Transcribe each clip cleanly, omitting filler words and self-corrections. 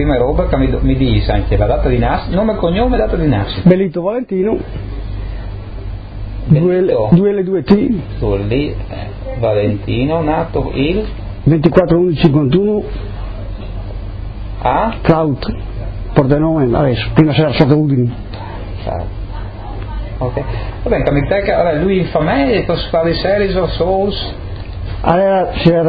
prime robe che mi dici anche la data di nascita, nome e cognome e data di nascita. Bellito Valentino, Bellito. 2L2T, Tu lì, Valentino, nato il 24/11/51, a Cloud, Pordenone, adesso, prima c'era stato Udine. Ok. Va bene, allora, lui fa me, posso fare series o souls? Allora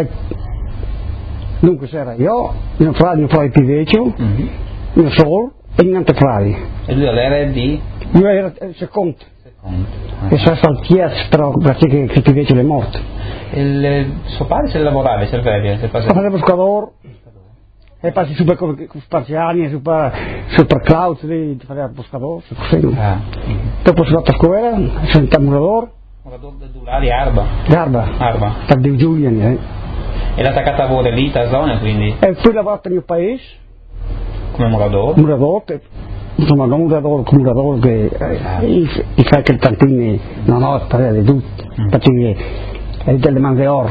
c'era io, mio fratello più vecchio, mio sorello e niente fratelli. E lui all'era di? Io era il secondo. E sono stato chiesto, però perché che il più vecchio è morto. Suo padre se lavorava, se faceva pescatore, e poi super spaziali, super cloud, lì faceva pescatore, così. Dopo sono andato a scuola, sono stato muratore. Muratore di Arba? Arba. Per Dio Giuliani, E l'ha attaccata a voi lì, a zona, quindi? E poi ho lavorato nel mio paese. Come muratore? Muratore, insomma non muratore che fa che il tantini non ho parere di tutto, perché è delle mani d'oro.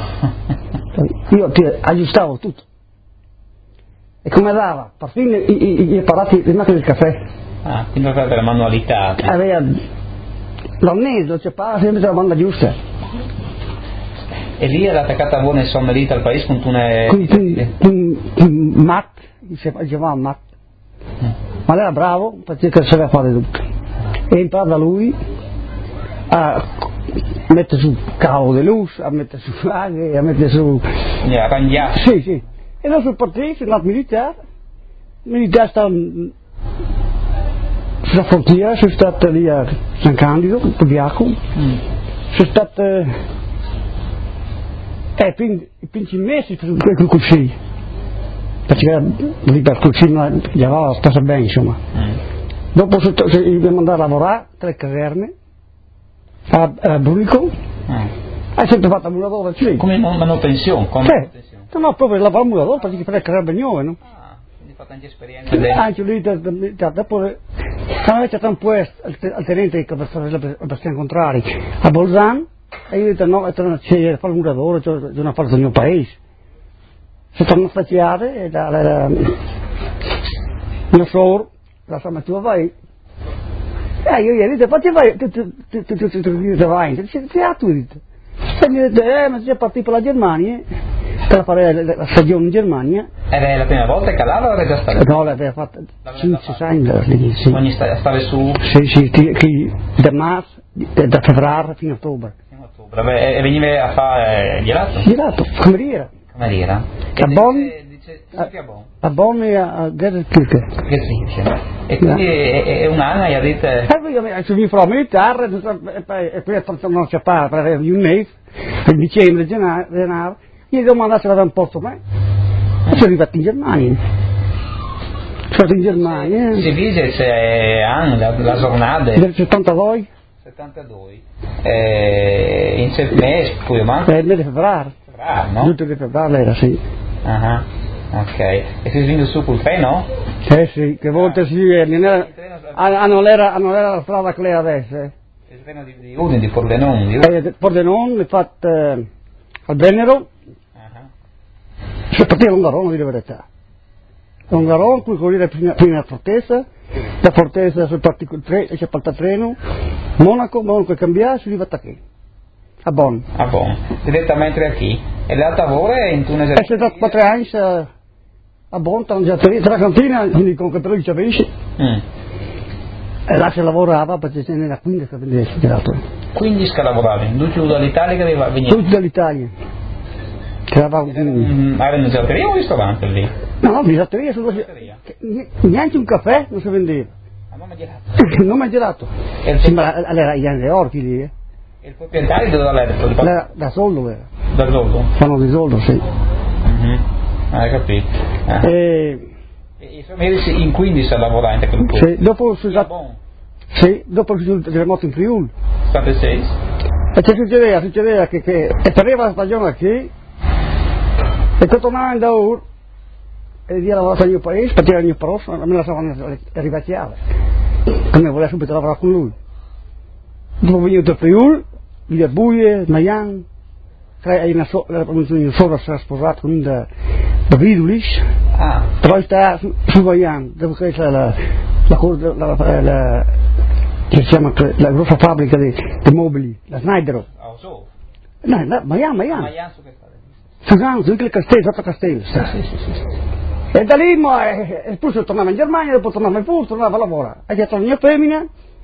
Io ti aggiustavo tutto. E come dava? Perfino gli apparati, le macchine del caffè. Ah, quindi per la manualità. Aveva l'anneso, cioè parla sempre della banda giusta. E lì era attaccata a voi nel sommerito al paese con un Matt, si chiamava Matt. Ma lui era bravo perché sapeva fare tutto. E imparò da lui a mettere su cavo di luce, a mettere su aghe, a mettere su... a rangiare. Sì. E dan sono partito, sono andato militare. Il militare stava sulla frontiera, sono stato lì a San Candido, a Pogliaco. Sono stato... i primi mesi con il cucino. Perché lì per il cucino gli aveva stata bene, insomma. Dopo dobbiamo andare a lavorare, 3 caserme, a Brunico. Hai sempre fatto a muratore, sì. Come manutenzione? No, proprio lavorare a muratore perché fare carriere nuove, no? Quindi fa tante esperienze. Anche lì, dopo, quando c'è un puesto al tenente che per incontrare a Bolzano, e io ho detto no, c'è fare un muratore, bisogna fare il mio paese. Sono tornato a spaziare e mio sogro, la stamattina vai. Io gli ho detto, ma ti vai, tu vai, tu dite. E mi ha detto, ma sei partito per la Germania, per fare la stagione in Germania. Era la prima volta che l'aveva o era già stata? No, l'aveva fatta 5-6 anni. Sì. Ogni stava su? Sì, da marzo, da febbraio fino a ottobre. E veniva a fare girato? Girato, cameriera. Cameriera? A Bonn? A Bonn e a Gelsenkirchen. E quindi è un anno e ha detto... Io mi farò militare e poi non c'è per un mese, il dicembre, gennaio, io devo mandarci da un posto a me. E sono arrivato in Germania. Si dice c'è la giornata... Del 72. 72. In 7 mesi, poi ma? Il mese di febbraio. No? Tutto di febbraio era, sì. Ok. E sei venuto su col treno? Sì, che volte sì, non era la strada che lei adesso. Il treno di Udine, di Pordenone? Pordenone, fatto al Brennero. Si partiva a Longarone, di verità. Longarone, poi correre prima a Fortezza, da Fortezza si partì col treno, c'è partito il treno, Monaco cambiare, si arriva a qui. A Bonn. Direttamente a chi? E l'altra lavora in Tunisia? È stato 4 anni a Bonn, tra la cantina, quindi con che però ci capisci. E là si lavorava perché ce n'era 15 che vendeva girato. 15 che lavoravi? Tutti dall'Italia che veniva? Tutti dall'Italia. Era una gelateria o un ristorante lì? No, gelateria, neanche un caffè non si vendeva. Non mi ha gelato. Allora gli anni orchi lì. E il proprietario dove era? Da soldo era. Da soldo? Fanno di soldo, sì. Hai capito. E in 15 a lavorare in quel posto? Sì, dopo il terremoto in Friuli. 76? E succedeva che pareva la stagione qui, e tornava in Daur, e via lavorare al mio paese, partire al mio prossimo, me la stavano rivacchiare. E mi voleva subito lavorare con lui. Dopo venuto a Friuli, via Buie, Maian, una sopra si era sposato con un Davidulis, però sta su Vaian, dove c'è la che si chiama la grossa fabbrica di mobili, la Snydero. No, Miami. Su Ganzo, il castello, sotto castello. E da lì poi tornava in Germania, dopo tornava in Puglia, tornava a lavorare. E dietro la mia femmina,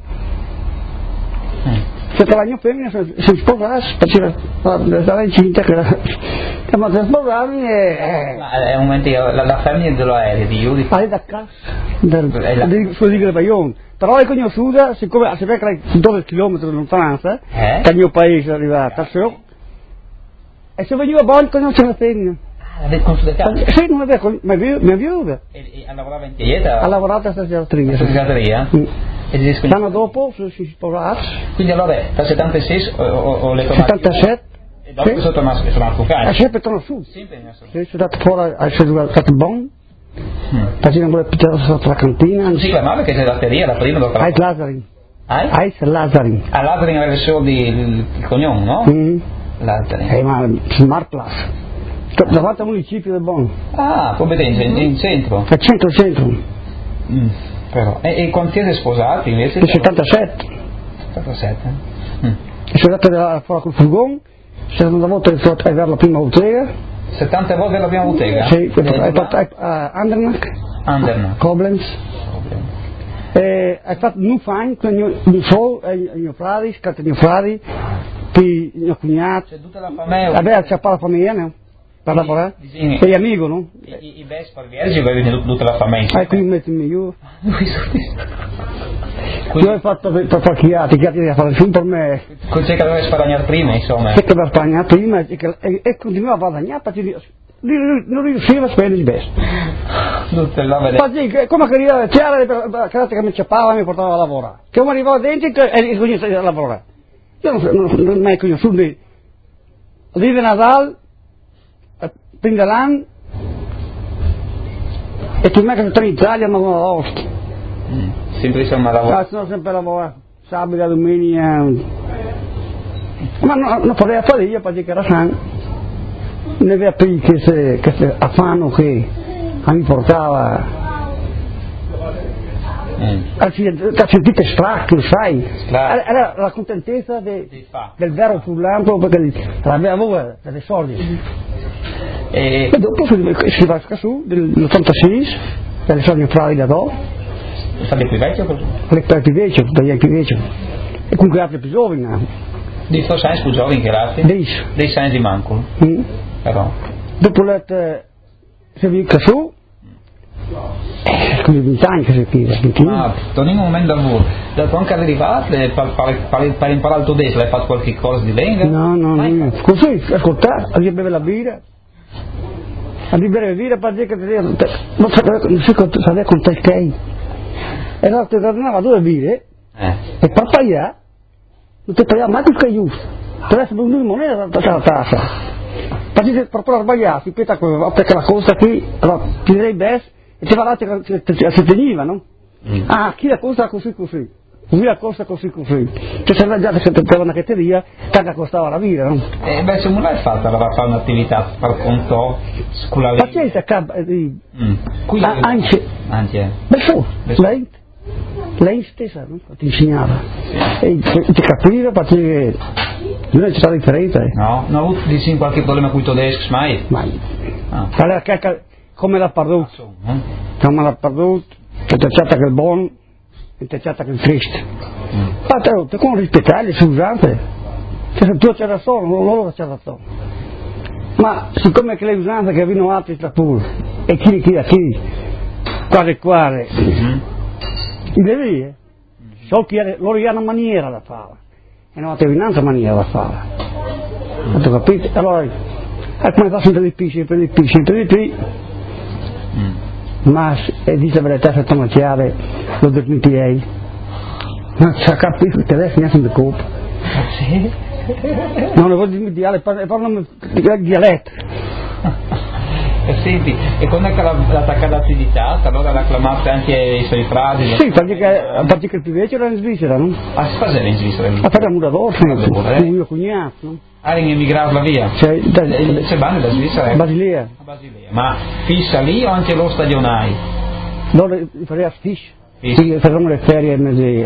la mia femmina si sposasse, stava incinta, ma si sposarmi e... Ma è un momento, la femmina dell'aereo di Iudi? Da casa, sulla Liga del Bayonne. Però è conosciuta, siccome si vede che è 12 km di lontananza, che il mio paese è arrivata, e se veniva buono conoscere la femmina. L'avete consultato? Sì, non è vero, mia viuda. E lavorava in Chieta? Ha lavorato a stagiatria. A stagiatria? L'anno dopo si sposava. Quindi allora, dal 76 o le tornate? 77. E dopo sono tornato a Cucagna? È sempre tornato su. Sempre tornato su. Sì, sono andato fuori, sono stato buono. Facevano quelle piccole sotto la cantina. Non si chiamava che c'è la feria, la prima dopo la... Ais Lazarin. Ais Lazarin. A Lazarin aveva solo il cognome, no? Lazarin. Ma sul Marplas. Davanti al municipio del Bonn. Competente, in centro? A centro. Però. E quanti siete sposati invece? Il 77. 77? E sono andato fuori col furgone, sono andato una volta a vedere la prima bottega. 70 volte la prima bottega? Sì, hai fatto Andernach, Koblenz. E hai fatto un fine con mio fratello, il mio fratello, poi il mio cognato. C'è tutta la famiglia? Vabbè, c'è la famiglia, no? Per lavorare? E gli amici, no? I best per viaggi avevi tutta la famiglia? Qui metti il mio. Io ho fatto per chiati a fare il film per me. C'è che doveva sparagnare prima, insomma. C'è che doveva sparagnare prima e continuava a guadagnare perché non riusciva a spendere il best. Come c'era che mi ciappava e mi portava a lavorare. Che mi arrivava dentro e cominciava a lavorare. Io non ho mai conosciuto lì di Nadal, prima dell'anno, e tu mai che sono in Italia ma non ho sempre insomma lavorare. Sono sempre a lavorare, sabato, domenica. Ma non poteva fare io perché era sano. Ne aveva più che se affanno che mi portava. Ha sentito stracco, sai? Era la contentezza del vero fulano perché aveva delle soldi. E dopo si va su dell'86, dalle soldi fradi da dopo. State più vecchio? Più vecchio, più vecchio. E comunque altri più giovani. Di sto sai più giovani che altri? Dei sai di manco. Però. Dopo si viene su. Come 20 anni che si chiede. Torni un momento da lavoro. Da tua anche arrivata per imparare il tedesco, hai fatto qualche cosa di lingua? No. Così, ascoltare, a bere la birra. A bere la birra per dire che non sapeva contare che. E allora ti tornava 2 birre e per pagare non ti pagava mai più che giusto. Ti resta per 2 monete la tassa. Per provare a sbagliare, perché la cosa qui, allora ti direi best. E c'era l'altro che si teniva, no? Chi la costa così. Qui la costa così. Cioè c'era già che si metteva una chetteria, che costava la vita, no? Se non l'hai fatta, la fare un'attività per conto scolare. Pazienza, anche. Lei stessa, no? Ti insegnava. E ti capiva perché non c'è stata differenza. No, non ho avuto di qualche problema con il tedesco, mai? Allora, come l'ha perduto? Che ti accetta che è buono e ti accetta che è triste. Ma te come rispettare le sue usanze? Se tu c'era solo, loro c'era solo. Ma siccome che le usanze che vengono altri sta pure, e chi, quale, i devi, loro hanno una maniera da fare, e non hanno un'altra maniera da fare. Avete capito? Allora, come fa sempre di più. Ma dice la verità, se tu non chiave, lo dormitiei. Ma c'ha capito il telefono, neanche in copo. Sì? Non lo voglio dire, parlano di dialetto. Senti, e quando è che l'attaccata l'attività, allora acclamate anche i suoi frasi? Sì, perché il più vecchio era in Svizzera, no? Ah, si faceva in Svizzera? A fare muratore, con mio cognato, no? Ah, in emigrato là via? C'è bene da Svizzera? Basilea. Basilea. Ma fissa lì o anche lo stagionai? Loro farei a fish. Quindi facciamo le ferie al mese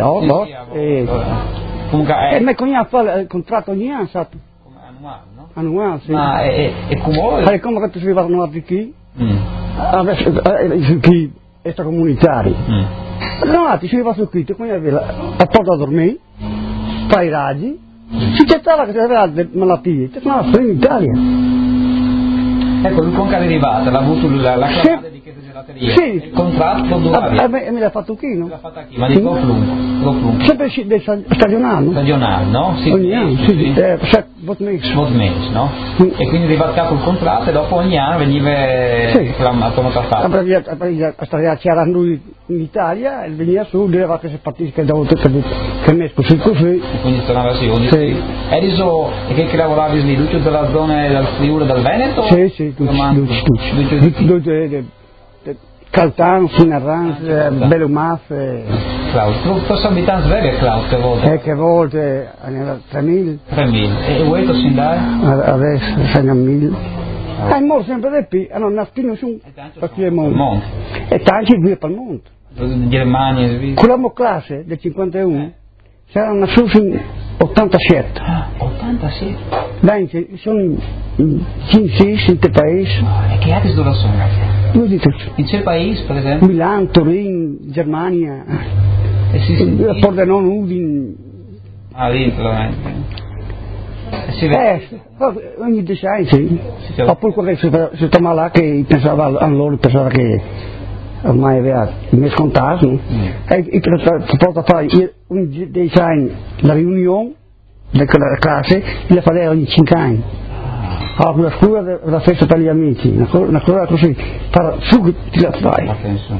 e mio cognato fa il contratto ogni anno, sa? Come annuale, no? Annuale, sì. Ma e come? È come che si vanno a qui? Adesso qui extracomunitari. No, ti si va su qui, ti conviene a porta a dormire, fai i raggi, si cercava che c'era delle malattie, ti sono in Italia. Ecco, lui con che è derivata, l'ha avuto la chiamata di chiesa gelateria. Sì. Il contratto dove? Me l'ha fatto qui, no? Me l'ha fatta qui, ma di Goflung. Sempre stagionale. Stagionale, no? Sì. Ogni anno, sì. 8 mesi. 8 mesi, no? E quindi arriva a capo il contratto e dopo ogni anno veniva acclamato come a c'era lui in Italia e veniva su, doveva che si partisse che me così. E quindi tornava sì. Eri che lavoravi lì, tutti della zona del Friuli e del Veneto? Sì, tutti. Caltano, Finarrans, Belumaf. Klaus, quanti abitanti veri Klaus che volte? Che volte, 3.000. 3.000. E Ueto sin dai? Adesso 6.000. È morto sempre di più, hanno nascosto su perché è monte. E tanti qui per il monte. In Germania, in Svizzera. Con la classe del 51 c'erano nascosti in 87. 87? Dai, sono 5-6 in te paesi. E che altri dove sono? In quel paese, per esempio? Milano, Torino, Germania, Pordenone, Udine. Ah, lì, veramente. Ogni design, sì. Ma poi quando si stava là che pensava a loro, pensava che ormai aveva messo contatto, no? E si porta a fare un design, la riunione della classe, la faceva ogni 5 anni. Allora, la scuola della festa per gli amici, una cosa così, su ti la fai.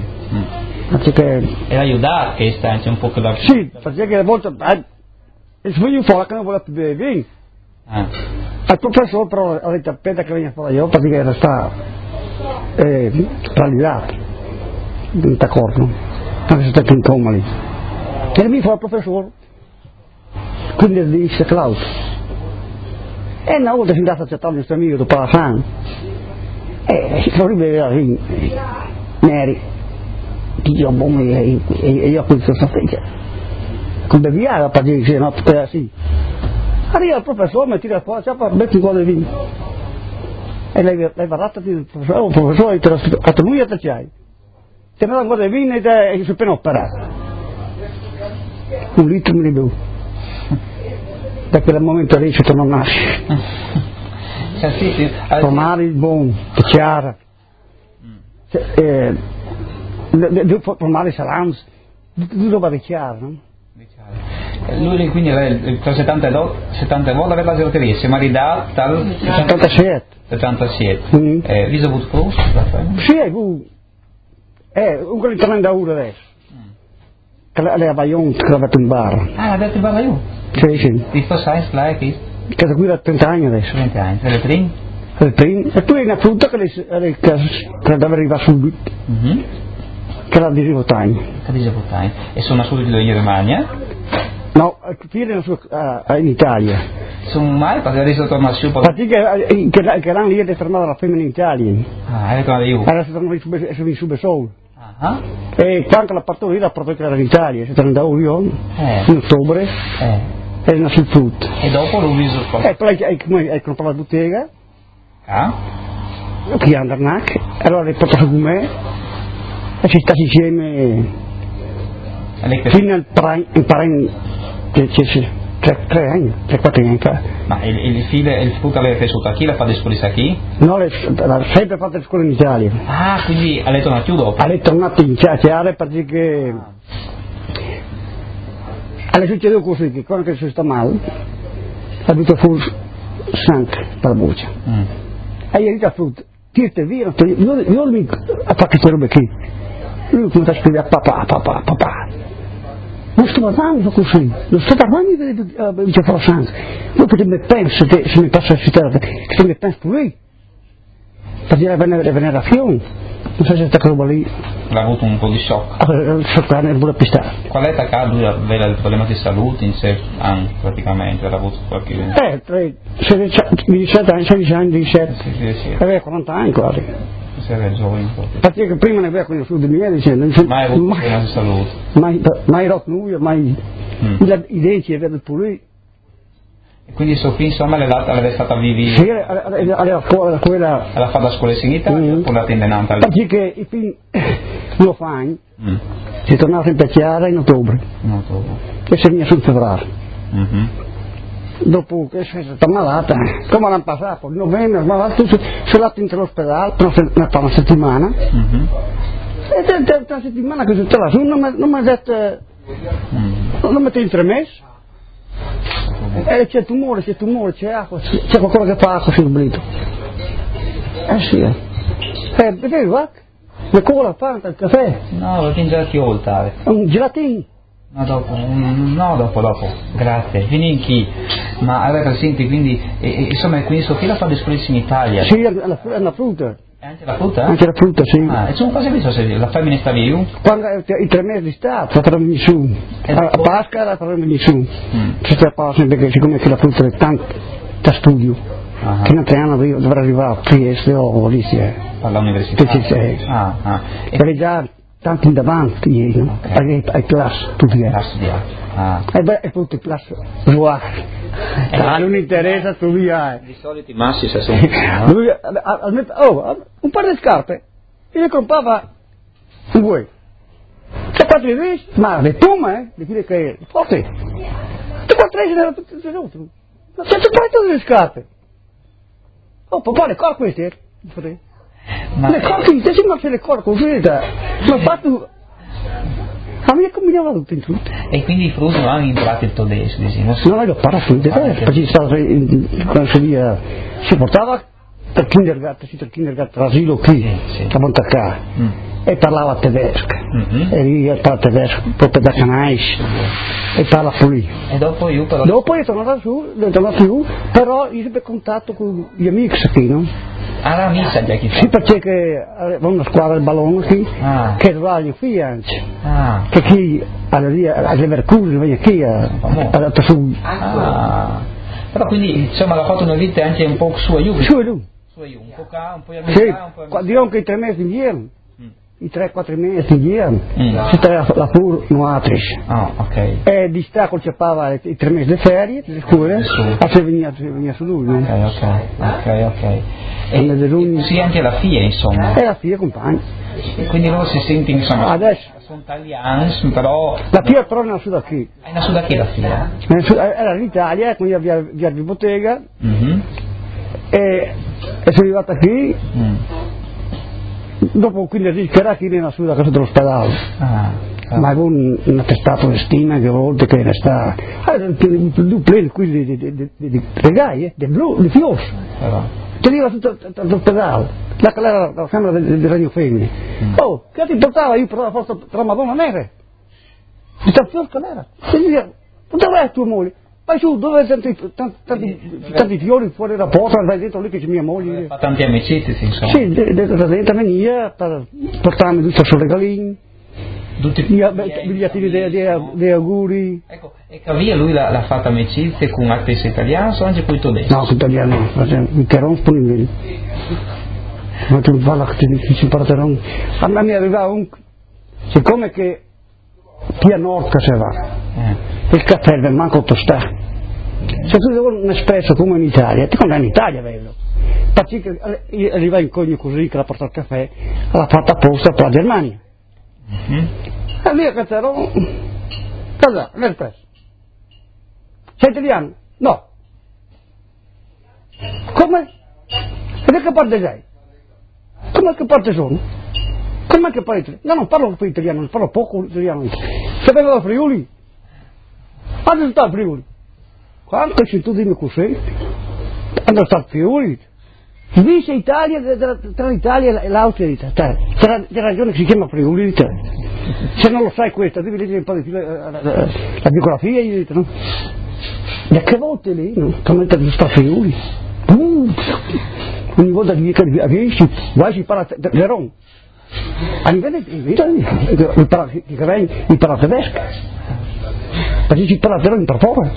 E aiutare che sta anche un po' da... Sì, perché a volte il figlio fa che non vuole più bere. Il professore però ha detto aspetta che venga fuori io perché era stato paralizzato, non d'accordo, anche se stato in coma lì. E mi fa il professore, quindi disse Klaus. E una volta si è andato a accettare il nostro amico dopo la fame e si rivela Neri io buono e io questo sapete come via per dire no sì arriva il professore mi tira fuori ciapa metti un po' di vino e lei baratta il professore a lui a c'hai se non guarda il vino e si appena operato 1 litro mi bevo da quel momento lì si torna a nascere. Formare il buon, chiara. Formare i salams, tutto va di chiaro, no? Lui quindi tra 70 volte aveva la gelateria, si è maritato dal 77. Lì ha avuto conosco? Sì, un quello che torna da ora adesso. Che lei a Bayonne, che l'ha fatto in bar. Ah, l'ha detto in Bayonne? Sì. Di cosa è lei? Che da qui da 30 anni adesso. 30 anni, e le prime? E poi una frutta che deve arrivare subito. Che la di Botagna. E sono assunti in Germania? No, qui in Italia. Sono mai? Perché adesso torna su? Perché che l'hanno lì è fermata la femmina in Italia. Ah, è tornata io. Adesso tornano in Subesol. E quando la partorita la portò in Italia, si torna io in ottobre. E è nato il frutto. E dopo l'ho visto qua. E poi hai comprato la bottega. Qui a Andernac. Allora hai portato con me. E ci sta insieme. Fino al Parain. Che c'è 3 anni, 3-4 anni. Ma il frutto l'aveva cresciuto qui? L'ha fatto esplorare qui? No, l'ha sempre fatto a scuola in Italia. Ah, quindi ha letto una più dopo? Ha letto un attimo in chiacchiere perché... Alle succede così che quando si sta male ha avuto fuori sangue per la buccia e gli ha detto frutto tirate via io mi ha fatto queste robe qui lui comincia a scrivere papà non sto parlando così non sto parlando di fuori sangue voi potete pensare se mi passa a citare che se mi penso pure per dire la venerazione Non so se sta roba lì. L'ha avuto un po' di shock. Shoccare il pistare. Qual è età lui aveva il problema di salute in sé praticamente? L'ha avuto qualche... 17 anni, 16 anni, 17. Sì. Aveva 40 anni quasi. Si era giovane un po'. Perché prima ne aveva conosciuto di me dicendo. Mai avuto problema di salute. Mai rotto nulla, mai. I denti aveva pure. Quindi suo figlio insomma l'aveva stata vivi? Sì, alla quella... L'ha fatta a scuola in Italia oppure l'ha intendente lì? Perché il figlio lo fa, si è tornato in Piacciara in ottobre. E si veniva sul febbraio. Dopo che si è stata malata, come l'hanno passato, il novembre, malato, si è andato in ospedale per una settimana. E una settimana che si stava su, non mi ha detto, non mi ha intremesso. C'è tumore, c'è acqua, c'è qualcosa che fa acqua sul blito. Sì. Vedevi va? La cola, fanta, il caffè. No, lo tinge anche oltre. Un gelatino. No, dopo. Grazie. Vieni ma avete senti quindi, insomma, quindi suo figlio fa discorsi in Italia? Sì, la frutta. E anche la frutta? Anche la frutta, sì. E sono quasi visto se la femmina sta lì? Quando i 3 mesi di stato, la farò venire su. A Pasqua la farò venire su. C'è sta pausa perché siccome che la frutta è tanto da studio, che in altri anni dovrà arrivare a Trieste o lì all'università. Perché già tanto in davanti ieri, no? Perché hai classe tutti a studiare. E poi ti classe ruare. Non interessa studiare. Di solito i massi si sono. Lui un par di scarpe e le comprava un buoi. C'è 4 mesi, ma le Puma, di dire che è forte. C'è 4 mesi erano tutte le altre. Ma c'è tutte le scarpe. Oh, papà, le corpo queste? Le corpi, se si mangia le corpo così, ma fatto. A me combinava tutto in tutto. E quindi i frutti non hanno imparato il tedesco, diciamo? No, io parlo tedesco, perché si portava dal kindergarten all'asilo qui, a Montacà, e parlava tedesco. E lì parla tedesco, proprio da Canais, e parla pulì. E dopo io però... Dopo io tornato su, però io sempre contatto con gli amici qui, no? La missa già chi fa? Sì, perché aveva una squadra di ballone qui, che sbaglio qui anche, che qui a Leverkusen viene qui a su. Però quindi insomma l'ha fatto una vita anche un po' su e giù. Su e giù. Un po' qua, un po' a sì, diciamo che i 3 mesi indietro, i 3-4 mesi indietro, si stava la pur nuatrice. E di stacco c'appava i 3 mesi di ferie, di scuole, e si veniva su lui, no? Ok. E sì, anche la figlia, insomma. E la figlia compagna. Quindi loro si sentono, insomma, adesso sono italiani, però... La figlia però è nasciuta da qui. È nasciuta da qui la figlia? Era in Italia, quindi via di bottega, e sono arrivata qui, dopo 15 anni che era qui, è nasciuta a casa dell'ospedale. Ma avevo un attestato di stima che a volte che ne sta... due pleni qui di regai, di fiori. Ti arriva tutto all'ospedale. La che era la camera del regno femmine. Oh, che ti portava io per la forza tra Madonna nere? Di tal fior che era. Dove è tua moglie? Vai su, dove tanti fiori fuori dalla porta, vai dentro lì che c'è mia moglie. Fa tanti amicizie, insomma. Sì, dentro veniva per portarmi tutto sul regalino. Bigliettini dei auguri. Ecco, e Cavia lui l'ha fatta amicizia con artisti italiani o anche con i tedeschi? No, con italiani, che erano disponibili. Ma tu parla che si partono. A me mi arrivava siccome che qui a nord che si va, il caffè del manco tostato. Se tu devi un espresso come in Italia, ti conviene in Italia vedo. Perché arriva in cogno così che la porta il caffè, l'ha fatta apposta per la Germania. E lì a Cazzaro, cosa? L'espresso. Sei italiano? No. Come? E da che parte sei? Come che parte sono? Come che parli italiano? No, non parlo più italiano, parlo poco italiano. Sapevo da Friuli? Quando sta a Friuli? Quanto se tu dimmi così? Quando sta a Friuli? Dice Italia, tra l'Italia e l'Austria, c'è ragione che si chiama Friuli, se non lo sai questo, devi leggere un po' di la biografia, io dico, no? Da che volte lì, no? Come sta a Friuli? Ogni volta che vieni, vai si parla Leron, a livello impara tedesco, perché si parla però in parole.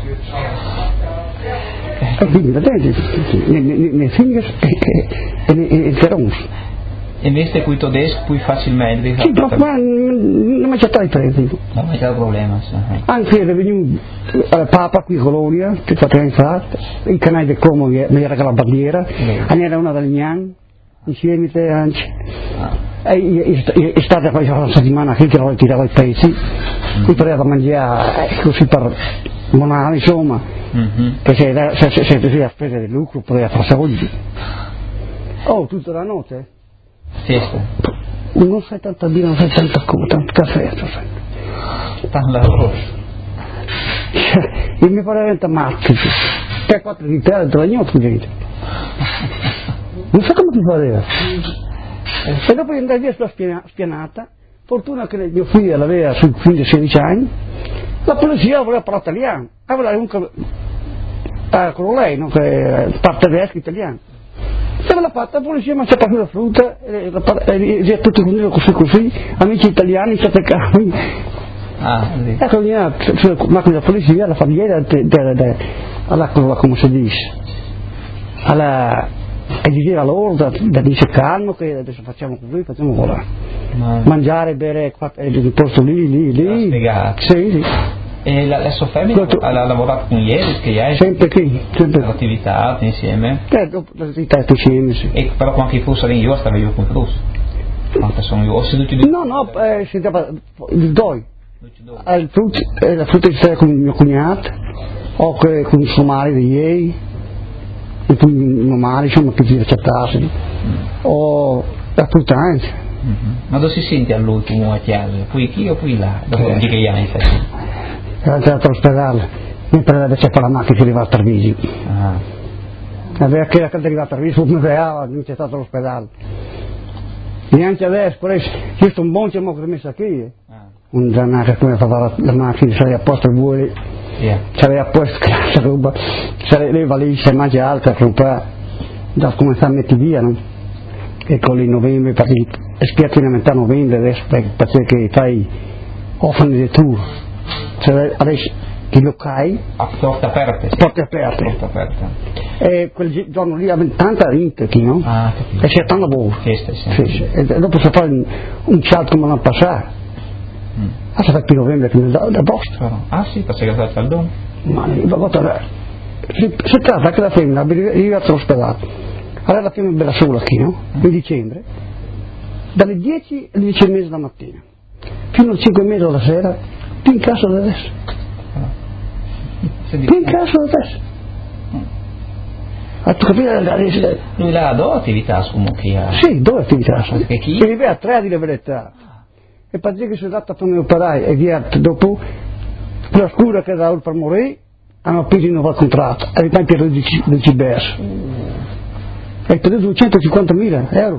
E quindi vedete, nei fingers e nei terrons. E invece qui tedesco più facilmente? Sì, ma non mi c'è stato differenza. Non mi c'è problema. Anche è venuto al Papa qui a Colonia, che fa 30 anni, il canale del Como mi era la bandiera, era una delle Gnan, insieme te anche. E è stata quasi una settimana che l'ho ritirato ai paesi, qui poteva mangiare così per monare, insomma, che se a spese del lucro poteva fare soldi. Oh, tutta la notte? Festa. Non sai tanta birra, non sai tanta cosa, tanto caffè, Tanto lavoro. E mi pare che mazzi, 3-4 di terra della gnocca, gente. Non so come ti pareva. E dopo andai via sulla spianata, fortuna che mio figlio l'aveva sul figlio di 16 anni, la polizia voleva parlare italiano, aveva comunque con lei, no? Che parte tedesco italiano. Se l'ha fatta la polizia mi ha fatto la frutta e tutti così, amici italiani, state cani. Ecco, sulla macchina della polizia, la famiglia alla come si dice, e diceva loro da dice calmo che adesso facciamo così, facciamo così. Mangiare, bere, il posto lì. Sì. E la sua famiglia ha lavorato con ieri, che hai? Sempre qui, sempre. L'attività insieme? L'attività insieme, sì. E però quando i fosse lì io stavo io con Frus? Quanto sono io? Ho seduto di... No, si dava il doi. La frutta di sera con mio cognato, o con il suo marito di ieri, e con mio marito, insomma, che ti accettasse, o la frutta anche. Ma dove si sente all'ultimo a chiave? Poi qui o poi là? Dopo di che anni sei? Era andato all'ospedale, mentre adesso fa la macchina che arriva a Treviso. Aveva che arriva a Treviso, non c'è stato all'ospedale. Neanche adesso, per esempio, io sto un buon che mi ho messo qui. Un giornata come fa la macchina, sarei a posto a voi, sarei a posto questa roba, sarei le valigie mangi alta che un po' da cominciare a mettere via, no? E con il novembre, perché spiazzi a metà novembre adesso, perché fai offrono di tour, cioè adesso i locali a porte aperte. E quel giorno lì aveva tanta gente qui, no? E c'è tanto lavoro. Sì. E dopo si fa un salto come non passare. Si fa più novembre che da posto. Sì, perché è stato il dono. Ma si tratta che la femmina arriva all'ospedale. Allora la femmina è bella sola qui, no? In dicembre, dalle 10 alle 10 e mezza la mattina, fino alle 5 e mezza la sera, più in casa da adesso. Più in casa da adesso. Tu capire? Lui là due attività comunque. Sì, due attività. Perché chi? E arriva a 3 di la verità. E per dire che si è dato per mi operai e via dopo quella scura che era per morire hanno preso il nuovo contratto e poi per il CBS e per 250.000 euro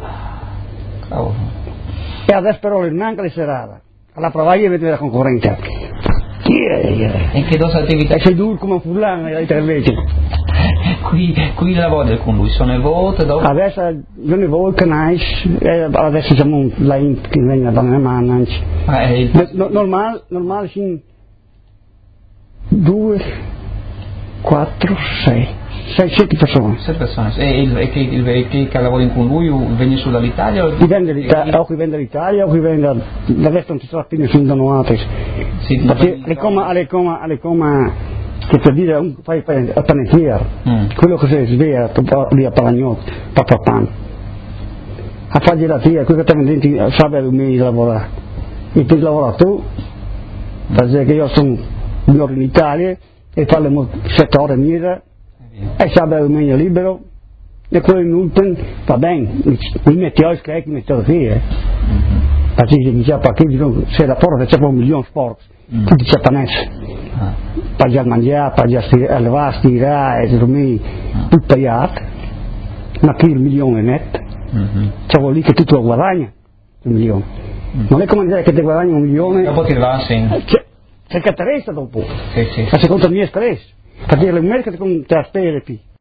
e adesso però il manca le serate alla provai e vedere la concorrenza e che due attività e sei duro come un fulano e tre invece qui lavoro con lui sono le volte dopo adesso io ne voglio che adesso siamo la che viene da mia mano normale sì 2 4 6 7 persone e che lavori con lui viene su dall'Italia o qui vende l'Italia o qui vende adesso non ci sarà più nessun donato perché alle come che per dire fai a panettiere quello che si sveglia lì a Palagnotto papà a fargli la tia quello che ti vendenti sabato un mese lavorare e per lavorare tu perché io sono un ore in Italia e farle 7 ore mira e sabato un mese libero e quello in Ulten va bene mi metti a scrivere mi metto qui perché mi dice perché se la porta c'è un milione sport tutti giapponesi per a mangiare, per a levare, stirare e dormire tutto pagato ma qui il milione netto c'è vuol dire che tu lo guadagni il milione non è come dire che ti guadagni un milione dopo ti va c'è che te resta dopo sì. a seconda mia stress per dire le mercate con te spere